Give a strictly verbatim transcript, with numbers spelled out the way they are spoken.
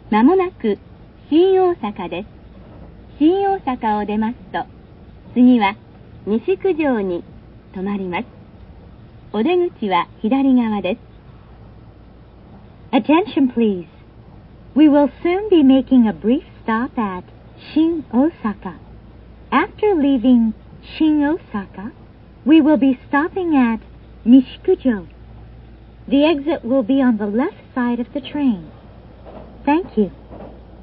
まもなく新大阪です。新大阪を出ますと、次は西九条に停まります。お出口は左側です。 Attention please. We will soon be making a brief stop at Shin Osaka. After leaving Shin Osaka, we will be stopping at Nishikujo. The exit will be on the left side of the train. Thank you.